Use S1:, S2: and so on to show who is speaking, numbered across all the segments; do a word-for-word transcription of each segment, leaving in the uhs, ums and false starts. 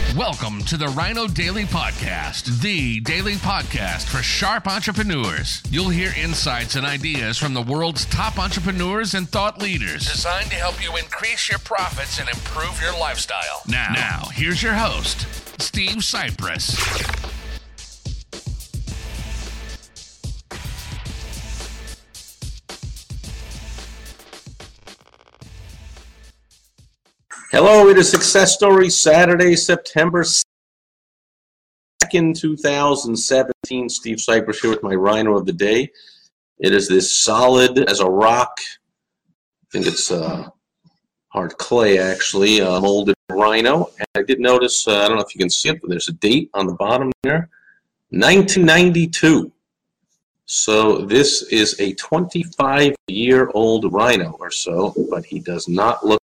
S1: Welcome to the Rhino Daily Podcast, the daily podcast for sharp entrepreneurs. You'll hear insights and ideas from the world's top entrepreneurs and thought leaders, designed to help you increase your profits and improve your lifestyle. Now, now here's your host, Steve Cypress.
S2: Hello, it is Success Story Saturday, September second, two thousand seventeen. Steve Cypress here with my Rhino of the Day. It is this solid as a rock, I think it's uh, hard clay actually, uh, molded Rhino. And I did notice, uh, I don't know if you can see it, but there's a date on the bottom there, nineteen ninety-two. So this is a twenty-five-year-old Rhino or so, but he does not look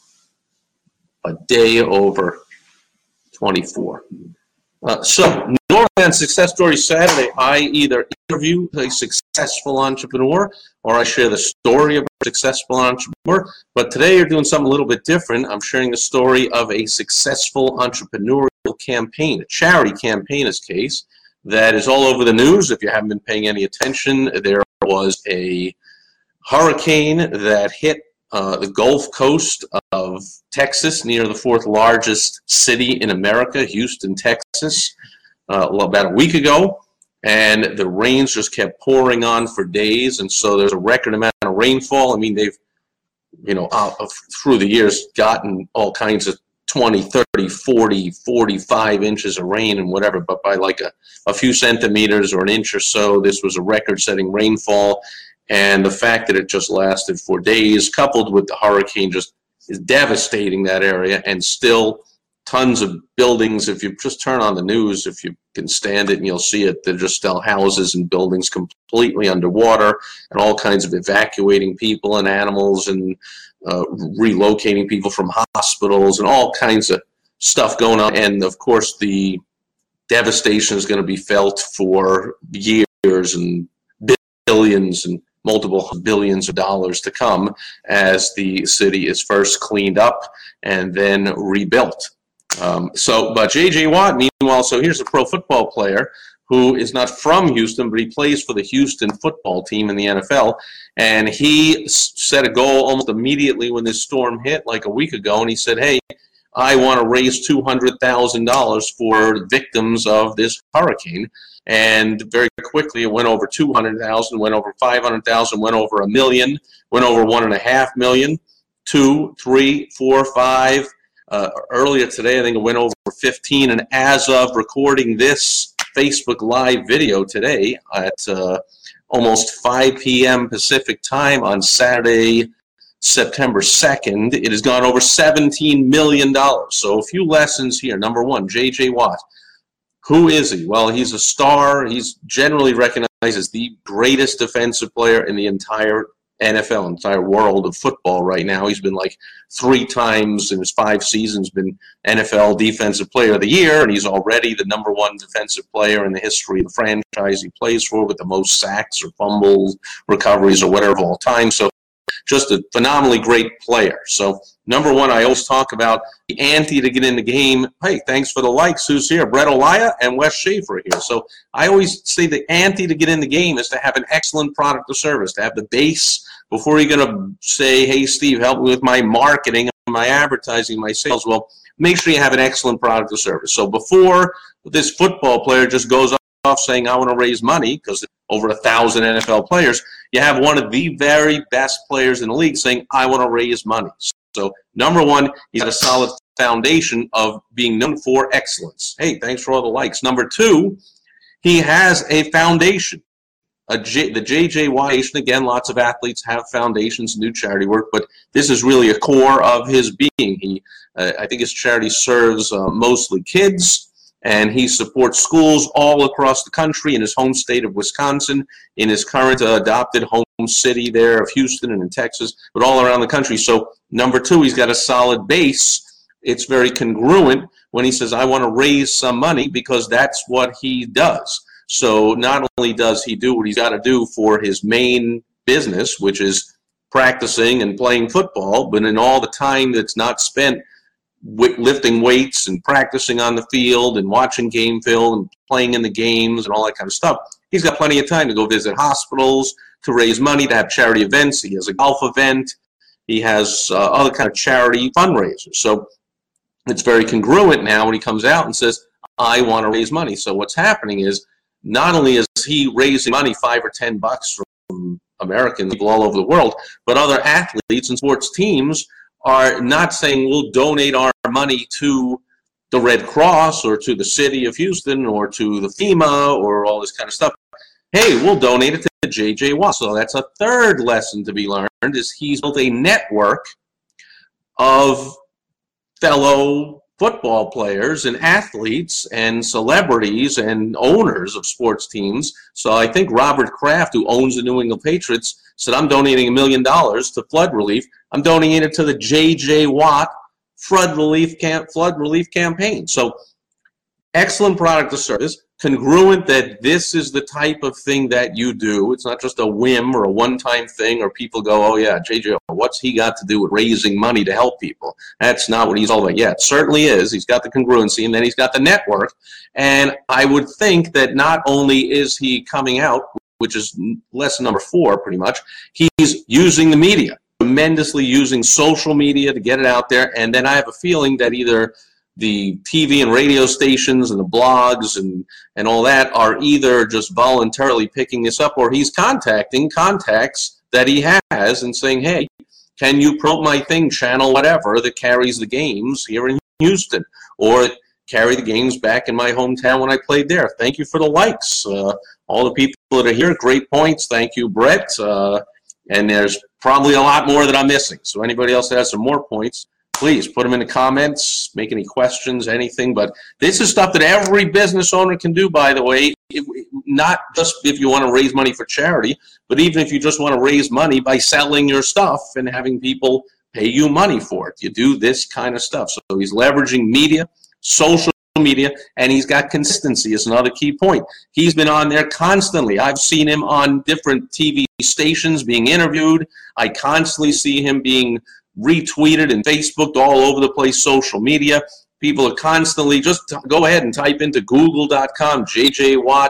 S2: a day over twenty-four. Uh, so, normally on Success Story Saturday, I either interview a successful entrepreneur or I share the story of a successful entrepreneur. But today you're doing something a little bit different. I'm sharing the story of a successful entrepreneurial campaign, a charity campaign in this case, that is all over the news. If you haven't been paying any attention, there was a hurricane that hit Uh, the Gulf Coast of Texas, near the fourth largest city in America, Houston, Texas, uh, about a week ago. And the rains just kept pouring on for days. And so there's a record amount of rainfall. I mean, they've, you know, uh, through the years gotten all kinds of twenty, thirty, forty, forty-five inches of rain and whatever. But by like a, a few centimeters or an inch or so, this was a record-setting rainfall. And the fact that it just lasted for days, coupled with the hurricane, just is devastating that area. And still tons of buildings, if you just turn on the news, if you can stand it and you'll see it, they're just still houses and buildings completely underwater, and all kinds of evacuating people and animals and uh, relocating people from hospitals and all kinds of stuff going on. And of course the devastation is going to be felt for years and billions and multiple billions of dollars to come as the city is first cleaned up and then rebuilt. Um, so, but J J Watt, meanwhile, so here's a pro football player who is not from Houston, but he plays for the Houston football team in the N F L. And he set a goal almost immediately when this storm hit, like a week ago, and he said, hey, I want to raise two hundred thousand dollars for victims of this hurricane. And very quickly it went over two hundred thousand, went over five hundred thousand, went over a million, went over one and a half million, two, three, four, five. Uh, earlier today, I think it went over fifteen. And as of recording this Facebook Live video today at uh, almost five p.m. Pacific time on Saturday, September second, it has gone over seventeen million dollars. So a few lessons here. Number one, J J Watt. Who is he? Well, he's a star. He's generally recognized as the greatest defensive player in the entire N F L, entire world of football right now. He's been like three times in his five seasons been N F L Defensive Player of the Year, and he's already the number one defensive player in the history of the franchise he plays for, with the most sacks or fumbles, recoveries, or whatever of all time. So just a phenomenally great player. So number one, I always talk about the ante to get in the game. Hey, thanks for the likes. Who's here? Brett Olaya and Wes Schaefer here. So I always say the ante to get in the game is to have an excellent product or service, to have the base before you're going to say, hey, Steve, help me with my marketing, my advertising, my sales. Well, make sure you have an excellent product or service. So before this football player just goes off saying, I want to raise money, because over a thousand N F L players, you have one of the very best players in the league saying, I want to raise money. So number one, he's got a solid foundation of being known for excellence. Hey, thanks for all the likes. Number two, he has a foundation. A J, the J J Watt Foundation, again, lots of athletes have foundations and do charity work, but this is really a core of his being. He, uh, I think his charity serves uh, mostly kids, and he supports schools all across the country in his home state of Wisconsin, in his current uh, adopted home city there of Houston and in Texas, but all around the country. So number two, he's got a solid base. It's very congruent when he says, I want to raise some money, because that's what he does. So not only does he do what he's got to do for his main business, which is practicing and playing football, but in all the time that's not spent w- lifting weights and practicing on the field and watching game film and playing in the games and all that kind of stuff. He's got plenty of time to go visit hospitals, to raise money, to have charity events. He has a golf event. He has uh, other kind of charity fundraisers. So it's very congruent now when he comes out and says, I want to raise money. So what's happening is not only is he raising money, five or ten bucks from American people all over the world, but other athletes and sports teams are not saying we'll donate our money to the Red Cross or to the city of Houston or to the FEMA or all this kind of stuff. Hey, we'll donate it to J J Watt. So that's a third lesson to be learned, is he's built a network of fellow football players and athletes and celebrities and owners of sports teams. So I think Robert Kraft, who owns the New England Patriots, said, I'm donating a million dollars to flood relief. I'm donating it to the J J Watt flood relief camp, flood relief campaign. So excellent product or service, congruent that this is the type of thing that you do. It's not just a whim or a one-time thing, or people go, oh yeah, J J, what's he got to do with raising money to help people? That's not what he's all about. Yeah, it certainly is. He's got the congruency, and then he's got the network. And I would think that not only is he coming out, which is lesson number four pretty much, he's using the media, tremendously using social media to get it out there. And then I have a feeling that either the T V and radio stations and the blogs and, and all that are either just voluntarily picking this up, or he's contacting contacts that he has and saying, hey, can you promote my thing, channel whatever, that carries the games here in Houston, or carry the games back in my hometown when I played there. Thank you for the likes. Uh, all the people that are here, great points. Thank you, Brett. Uh, and there's probably a lot more that I'm missing. So anybody else that has some more points, please put them in the comments, make any questions, anything. But this is stuff that every business owner can do, by the way, it, not just if you want to raise money for charity, but even if you just want to raise money by selling your stuff and having people pay you money for it. You do this kind of stuff. So he's leveraging media, social media, and he's got consistency is another key point. He's been on there constantly. I've seen him on different T V stations being interviewed. I constantly see him being retweeted and Facebooked all over the place, social media. People are constantly, just go ahead and type into google dot com, J J Watt,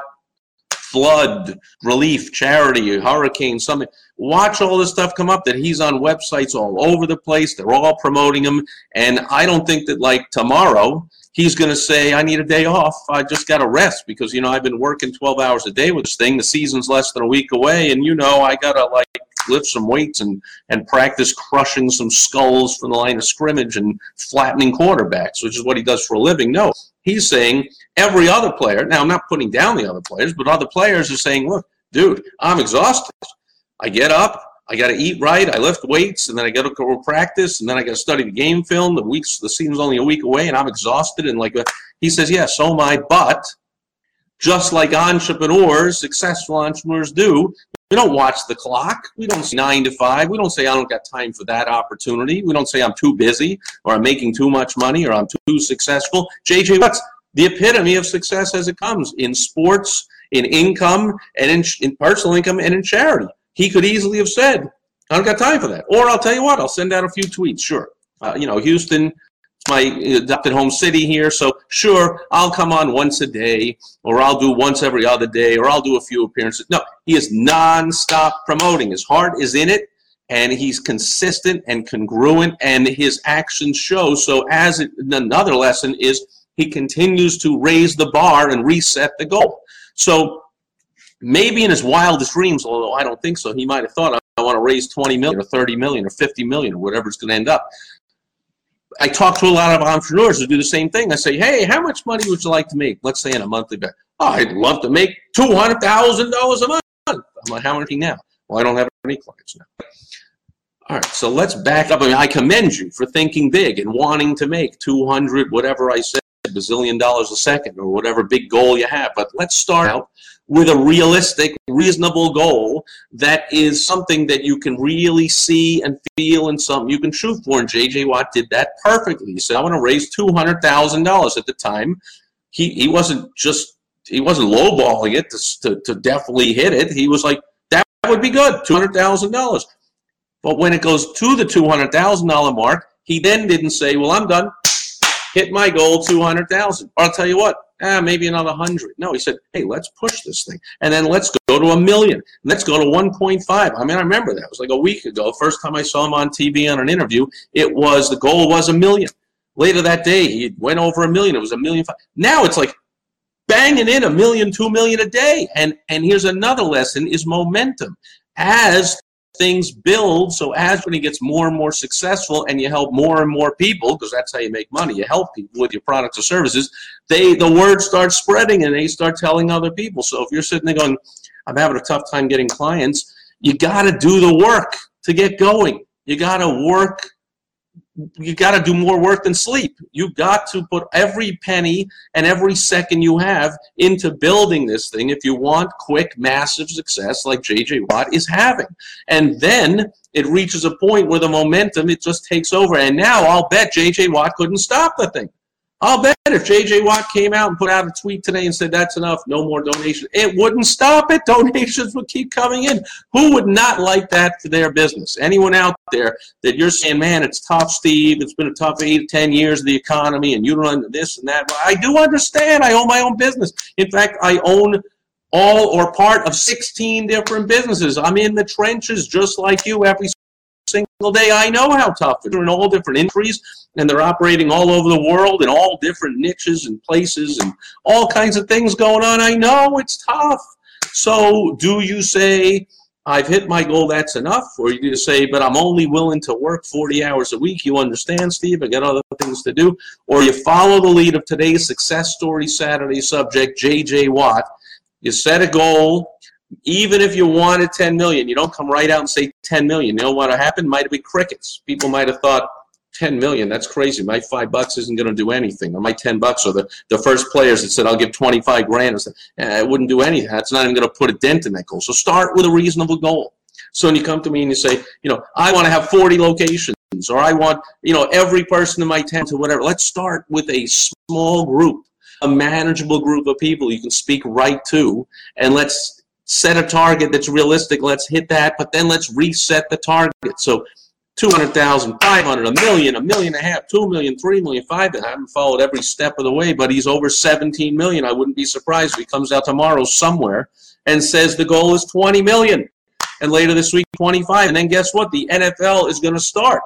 S2: flood, relief, charity, hurricane, something. Watch all this stuff come up that he's on websites all over the place. They're all promoting him. And I don't think that, like, tomorrow he's going to say, I need a day off. I just got to rest because, you know, I've been working twelve hours a day with this thing. The season's less than a week away. And, you know, I got to, like, lift some weights and, and practice crushing some skulls from the line of scrimmage and flattening quarterbacks, which is what he does for a living. No, he's saying every other player, now I'm not putting down the other players, but other players are saying, look, dude, I'm exhausted. I get up, I got to eat right, I lift weights, and then I got to go practice, and then I got to study the game film. The weeks, the season's only a week away, and I'm exhausted. And like he says, yeah, so am I, but just like entrepreneurs, successful entrepreneurs do, we don't watch the clock. We don't say nine to five. We don't say I don't got time for that opportunity. We don't say I'm too busy or I'm making too much money or I'm too successful. J J Watt's the epitome of success as it comes in sports, in income, and in, in personal income and in charity. He could easily have said, I don't got time for that. Or I'll tell you what, I'll send out a few tweets. Sure. Uh, you know, Houston, my adopted home city here, so sure, I'll come on once a day, or I'll do once every other day, or I'll do a few appearances. No, he is nonstop promoting. His heart is in it, and he's consistent and congruent, and his actions show. So as it, another lesson is he continues to raise the bar and reset the goal. So maybe in his wildest dreams, although I don't think so, he might have thought, I want to raise twenty million or thirty million or fifty million or whatever it's going to end up. I talk to a lot of entrepreneurs who do the same thing. I say, hey, how much money would you like to make, let's say, in a monthly basis? Oh, I'd love to make two hundred thousand dollars a month. I'm like, how much now? Well, I don't have any clients now. All right, so let's back up. I mean, I commend you for thinking big and wanting to make two hundred, whatever I said, bazillion dollars a second or whatever big goal you have. But let's start out with a realistic, reasonable goal that is something that you can really see and feel and something you can shoot for. And J J Watt did that perfectly. He said, I want to raise two hundred thousand dollars. At the time, he, he wasn't just, he wasn't lowballing it to, to, to definitely hit it. He was like, that would be good, two hundred thousand dollars. But when it goes to the two hundred thousand dollar mark, he then didn't say, well, I'm done. hit my goal, two hundred thousand. Or I'll tell you what, ah, maybe another one hundred. No, he said, hey, let's push this thing. And then let's go to a million. Let's go to one point five. I mean, I remember that. It was like a week ago. First time I saw him on T V on an interview, it was, the goal was a million. Later that day, he went over a million. It was a million five. Now it's like banging in a million, two million a day. And, and here's another lesson is momentum. As things build, so as when he gets more and more successful and you help more and more people, because that's how you make money, you help people with your products or services, they the word starts spreading and they start telling other people. So if you're sitting there going, I'm having a tough time getting clients, you got to do the work to get going. You got to work. You got to do more work than sleep. You got to put every penny and every second you have into building this thing if you want quick, massive success like J J. Watt is having. And then it reaches a point where the momentum, it just takes over. And now I'll bet J J. Watt couldn't stop the thing. I'll bet if J J. Watt came out and put out a tweet today and said, that's enough, no more donations, it wouldn't stop it. Donations would keep coming in. Who would not like that for their business? Anyone out there that you're saying, man, it's tough, Steve, it's been a tough eight, ten years of the economy, and you run this and that. Well, I do understand. I own my own business. In fact, I own all or part of sixteen different businesses. I'm in the trenches just like you every single day. I know how tough it is. They're in all different industries, and they're operating all over the world in all different niches and places and all kinds of things going on. I know it's tough. So do you say, I've hit my goal, that's enough? Or you just say, but I'm only willing to work forty hours a week. You understand, Steve? I got other things to do. Or you follow the lead of today's Success Story Saturday subject, J J. Watt. You set a goal. Even if you wanted ten million, you don't come right out and say ten million. You know what happened? Might have been crickets. People might have thought, ten million, that's crazy. My five bucks isn't going to do anything. Or my ten bucks, or the, the first players that said, I'll give twenty-five grand, said, eh, it wouldn't do anything. That's not even going to put a dent in that goal. So start with a reasonable goal. So when you come to me and you say, you know, I want to have forty locations, or I want, you know, every person in my town to whatever. Let's start with a small group, a manageable group of people you can speak right to, and let's set a target that's realistic. Let's hit that, but then let's reset the target. So two hundred thousand, five hundred, a million, a million and a half, two million, three million, five. I haven't followed every step of the way, but he's over seventeen million. I wouldn't be surprised if he comes out tomorrow somewhere and says the goal is twenty million. And later this week, twenty-five. And then guess what? The N F L is going to start.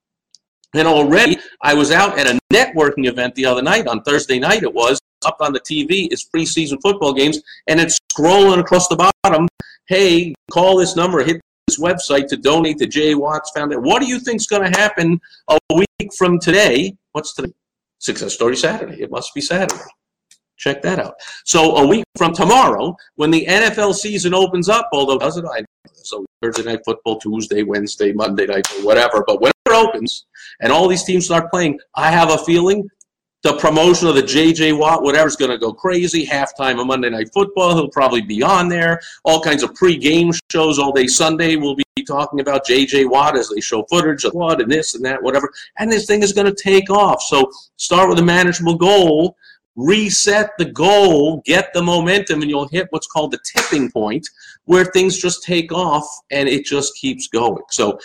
S2: And already, I was out at a networking event the other night, on Thursday night it was, up on the T V, it's preseason football games, and it's scrolling across the bottom, hey, call this number, hit this website to donate to J. Watt's Foundation. What do you think is going to happen a week from today? What's today? Success Story Saturday. It must be Saturday. Check that out. So a week from tomorrow, when the N F L season opens up, although does it? I so Thursday night football, Tuesday, Wednesday, Monday night, or whatever, but when it opens and all these teams start playing, I have a feeling the promotion of the J J. Watt, whatever, is going to go crazy. Halftime of Monday Night Football, he'll probably be on there. All kinds of pre-game shows all day Sunday will be talking about J J. Watt as they show footage of Watt and this and that, whatever. And this thing is going to take off. So start with a manageable goal, reset the goal, get the momentum, and you'll hit what's called the tipping point where things just take off and it just keeps going. So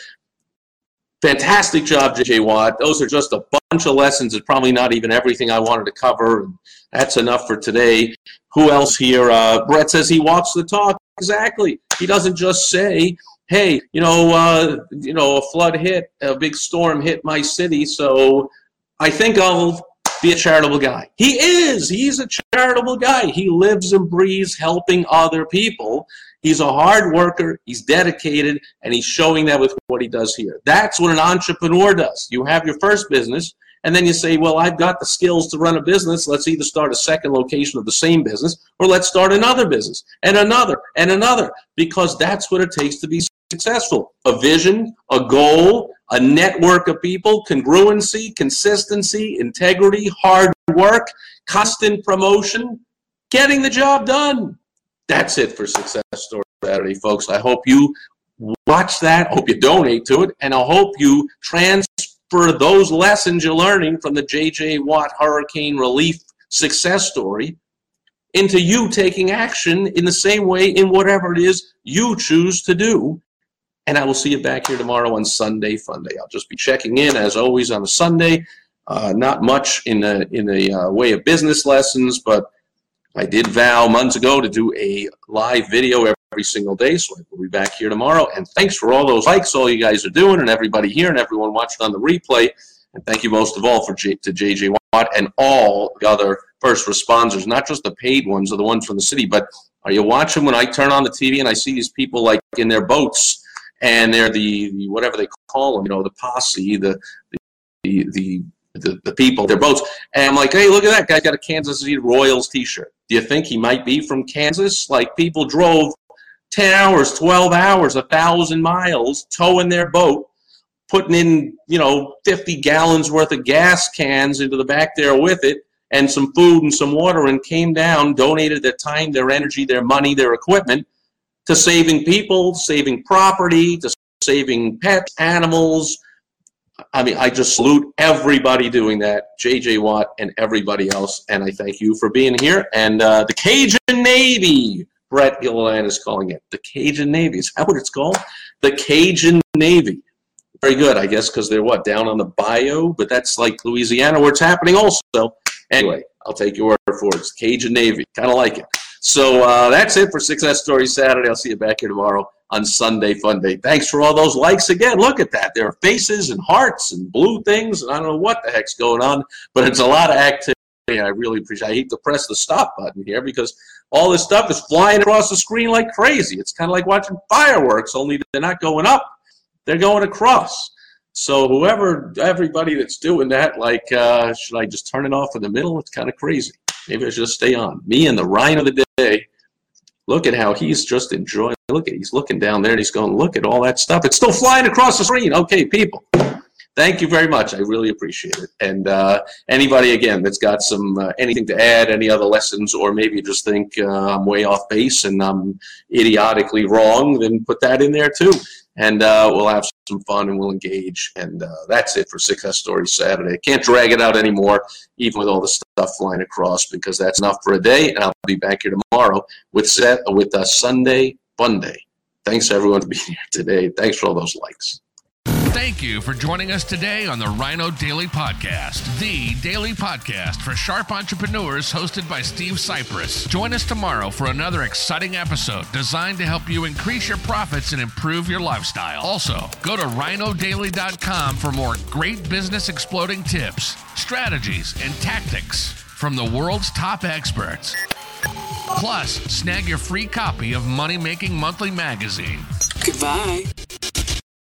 S2: fantastic job, J J. Watt. Those are just a bunch of lessons. It's probably not even everything I wanted to cover. That's enough for today. Who else here? Uh, Brett says he walks the talk. Exactly. He doesn't just say, hey, you know, uh, you know, a flood hit, a big storm hit my city, so I think I'll be a charitable guy. He is. He's a charitable guy. He lives and breathes helping other people. He's a hard worker, he's dedicated, and he's showing that with what he does here. That's what an entrepreneur does. You have your first business, and then you say, well, I've got the skills to run a business. Let's either start a second location of the same business, or let's start another business, and another, and another, because that's what it takes to be successful. A vision, a goal, a network of people, congruency, consistency, integrity, hard work, constant promotion, getting the job done. That's it for Success Story Saturday, folks. I hope you watch that. I hope you donate to it. And I hope you transfer those lessons you're learning from the J J. Watt Hurricane Relief success story into you taking action in the same way in whatever it is you choose to do. And I will see you back here tomorrow on Sunday Fun Day. I'll just be checking in, as always, on a Sunday. Uh, not much in the in the uh, way of business lessons, but I did vow months ago to do a live video every single day, so I will be back here tomorrow. And thanks for all those likes all you guys are doing, and everybody here and everyone watching on the replay. And thank you most of all for J- to J J Watt and all the other first responders, not just the paid ones or the ones from the city, but are you watching when I turn on the T V and I see these people like in their boats and they're the, the whatever they call them, you know, the posse, the the the the, the people, their boats, and I'm like, hey, look at that guy got a Kansas City Royals t-shirt. Do you think he might be from Kansas? Like, people drove ten hours, twelve hours, a thousand miles, towing their boat, putting in, you know, fifty gallons worth of gas cans into the back there with it, and some food and some water, and came down, donated their time, their energy, their money, their equipment to saving people, saving property, to saving pets, animals. I mean, I just salute everybody doing that, J J Watt and everybody else, and I thank you for being here. And uh, the Cajun Navy, Brett Gilliland is calling it. The Cajun Navy, is that what it's called? The Cajun Navy. Very good, I guess, because they're, what, down on the bayou? But that's like Louisiana where it's happening also. Anyway, I'll take your word for it. It's Cajun Navy. Kind of like it. So uh, that's it for Success Stories Saturday. I'll see you back here tomorrow on Sunday Fun Day. Thanks for all those likes again. Look at that. There are faces and hearts and blue things, and I don't know what the heck's going on, but it's a lot of activity. I really appreciate it. I hate to press the stop button here because all this stuff is flying across the screen like crazy. It's kind of like watching fireworks, only they're not going up. They're going across. So whoever, everybody that's doing that, like, uh, should I just turn it off in the middle? It's kind of crazy. Maybe I should just stay on. Me and the Rhino of the day. Look at how he's just enjoying. Look at, he's looking down there and he's going, look at all that stuff. It's still flying across the screen. Okay, people. Thank you very much. I really appreciate it. And uh, anybody, again, that's got some uh, anything to add, any other lessons, or maybe you just think uh, I'm way off base and I'm idiotically wrong, then put that in there too. And uh, we'll have some fun and we'll engage. And uh, that's it for Success Stories Saturday. Can't drag it out anymore, even with all the stuff flying across, because that's enough for a day. And I'll be back here tomorrow with set with uh, Sunday Fun Day. Thanks, everyone, for being here today. Thanks for all those likes.
S1: Thank you for joining us today on the Rhino Daily Podcast, the daily podcast for sharp entrepreneurs hosted by Steve Cypress. Join us tomorrow for another exciting episode designed to help you increase your profits and improve your lifestyle. Also, go to rhino daily dot com for more great business exploding tips, strategies, and tactics from the world's top experts. Plus, snag your free copy of Money Making Monthly magazine.
S3: Goodbye.